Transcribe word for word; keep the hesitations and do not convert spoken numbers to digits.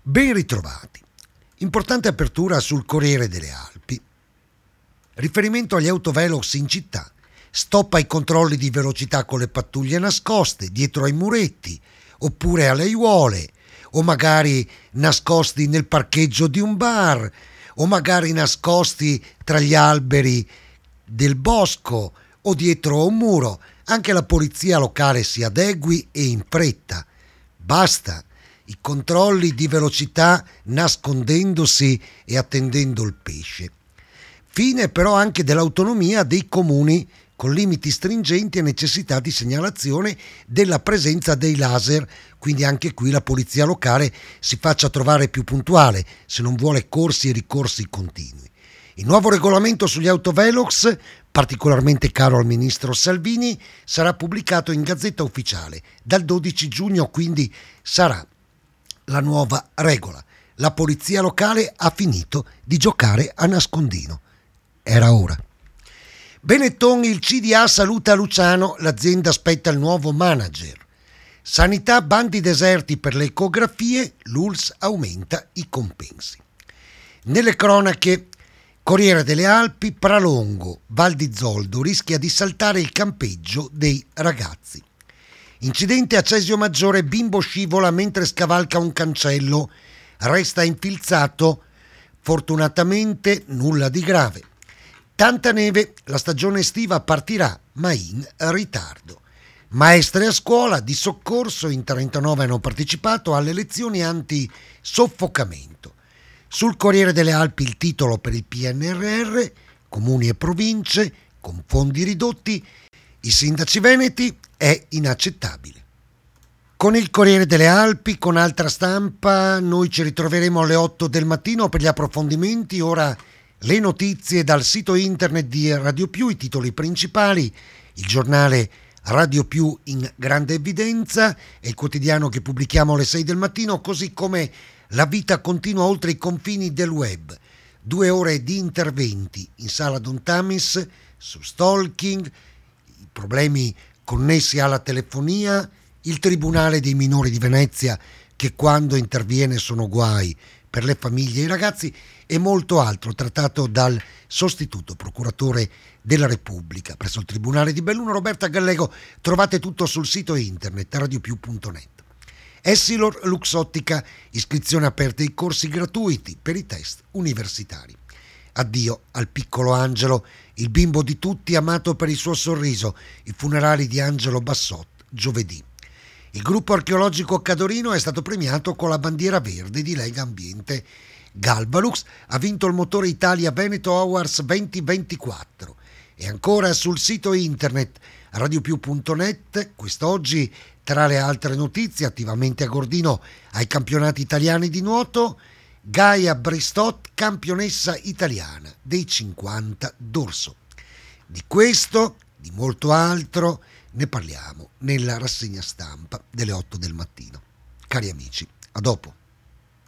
Ben ritrovati. Importante apertura sul Corriere delle Alpi. Riferimento agli autovelox in città. Stop ai controlli di velocità con le pattuglie nascoste, dietro ai muretti, oppure alle aiuole, o magari nascosti nel parcheggio di un bar, o magari nascosti tra gli alberi del bosco o dietro a un muro. Anche la polizia locale si adegui e in fretta. Basta i controlli di velocità nascondendosi e attendendo il pesce. Fine però anche dell'autonomia dei comuni con limiti stringenti e necessità di segnalazione della presenza dei laser, quindi anche qui la polizia locale si faccia trovare più puntuale se non vuole corsi e ricorsi continui. Il nuovo regolamento sugli autovelox, particolarmente caro al ministro Salvini, sarà pubblicato in Gazzetta Ufficiale dal dodici giugno, quindi sarà la nuova regola. La polizia locale ha finito di giocare a nascondino. Era ora. Benetton, il C D A saluta Luciano, l'azienda aspetta il nuovo manager. Sanità, bandi deserti per le ecografie, l'U L S aumenta i compensi. Nelle cronache, Corriere delle Alpi, Pralongo, Val di Zoldo rischia di saltare il campeggio dei ragazzi. Incidente a Cesio Maggiore, bimbo scivola mentre scavalca un cancello, resta infilzato, fortunatamente nulla di grave. Tanta neve, la stagione estiva partirà, ma in ritardo. Maestre a scuola di soccorso in trentanove hanno partecipato alle lezioni anti-soffocamento. Sul Corriere delle Alpi il titolo per il P N R R, comuni e province con fondi ridotti, i sindaci veneti, è inaccettabile. Con il Corriere delle Alpi, con Altra Stampa, noi ci ritroveremo alle otto del mattino per gli approfondimenti. Ora le notizie dal sito internet di Radio Più, i titoli principali, il giornale Radio Più in grande evidenza è il quotidiano che pubblichiamo alle sei del mattino, così come La vita continua oltre i confini del web. Due ore di interventi in sala Don Tamis su stalking, i problemi connessi alla telefonia, il Tribunale dei minori di Venezia che quando interviene sono guai per le famiglie e i ragazzi e molto altro trattato dal sostituto procuratore della Repubblica presso il Tribunale di Belluno, Roberta Gallego. Trovate tutto sul sito internet radiopiù punto net. Essilor Luxottica, iscrizione aperta ai corsi gratuiti per i test universitari. Addio al piccolo Angelo, il bimbo di tutti amato per il suo sorriso, i funerali di Angelo Bassot giovedì. Il gruppo archeologico Cadorino è stato premiato con la bandiera verde di Lega Ambiente. Galbalux ha vinto il motore Italia Veneto Awards duemilaventiquattro. E ancora sul sito internet radiopiù punto net, quest'oggi tra le altre notizie, attivamente a Gordino ai campionati italiani di nuoto, Gaia Bristot, campionessa italiana dei cinquanta dorso. Di questo, di molto altro, ne parliamo nella rassegna stampa delle otto del mattino. Cari amici, a dopo.